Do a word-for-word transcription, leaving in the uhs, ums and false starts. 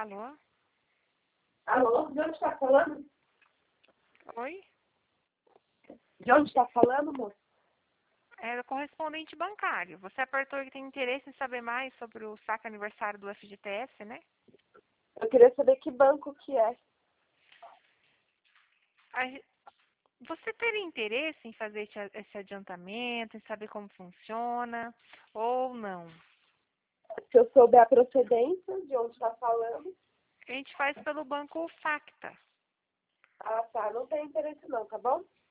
Alô? Alô, de onde está falando? Oi? De onde está falando, moço? É o correspondente bancário. Você apertou e tem interesse em saber mais sobre o saque aniversário do F G T S, né? Eu queria saber que banco que é. A ge- Você teria interesse em fazer esse esse adiantamento, em saber como funciona, ou não? Se eu souber a procedência de onde está falando. A gente faz pelo banco Facta. Ah, tá. Não tem interesse não, tá bom?